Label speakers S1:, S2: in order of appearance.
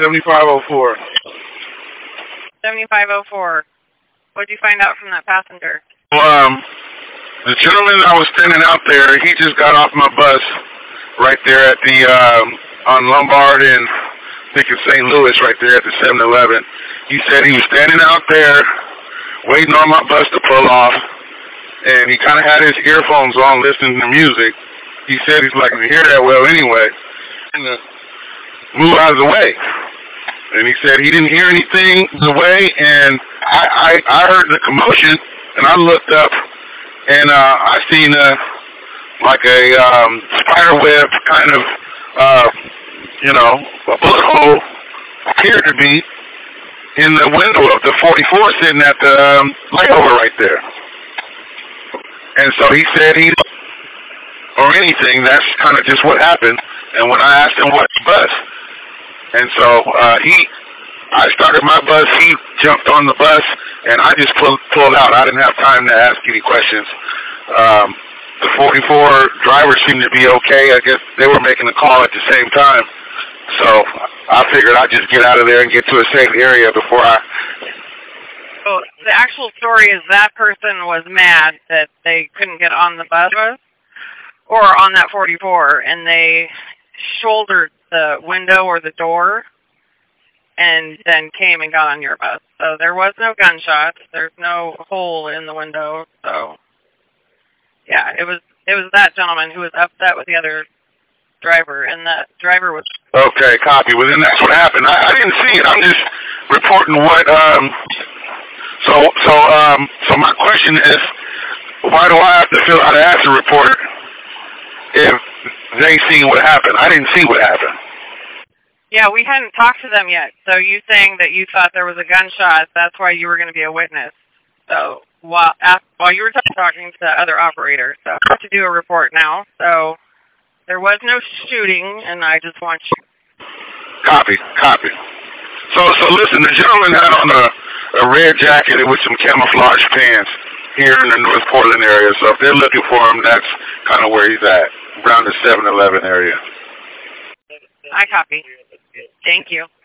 S1: 7504.
S2: 7504. What did you find out from that passenger?
S1: The gentleman I was standing out there, he just got off my bus right there at the, on Lombard and I think it's St. Louis right there at the 7-Eleven. He said he was standing out there waiting on my bus to pull off, and he kind of had his earphones on listening to music. He said he's like, I can hear that well anyway. And move out of the way. And he said he didn't hear anything the way, and I heard the commotion, and I looked up, and I seen like a spider web kind of, a bullet hole appeared to be in the window of the 44 sitting at the layover right there. And so he said he or anything, that's kind of just what happened. And when I asked him what bus, and so I started my bus, he jumped on the bus, and I just pulled out. I didn't have time to ask any questions. The 44 driver seemed to be okay. I guess they were making a call at the same time. So I figured I'd just get out of there and get to a safe area before I...
S2: So the actual story is that person was mad that they couldn't get on the bus or on that 44, and they shouldered the window or the door and then came and got on your bus. So there was no gunshot. There's no hole in the window. So, yeah, it was that gentleman who was upset with the other driver, and that driver was...
S1: Okay, copy. Well, then that's what happened. I didn't see it. I'm just reporting what... So my question is, why do I have to fill out an accident report if they seen what happened? I didn't see what happened.
S2: Yeah, we hadn't talked to them yet. So you saying that you thought there was a gunshot, that's why you were going to be a witness. So while you were talking to the other operator, so I have to do a report now. So there was no shooting, and I just want you...
S1: Copy. So listen, the gentleman had on a red jacket with some camouflage pants here in the North Portland area. So if they're looking for him, that's kind of where he's at, around the 7-Eleven area.
S2: I copy. Thank you.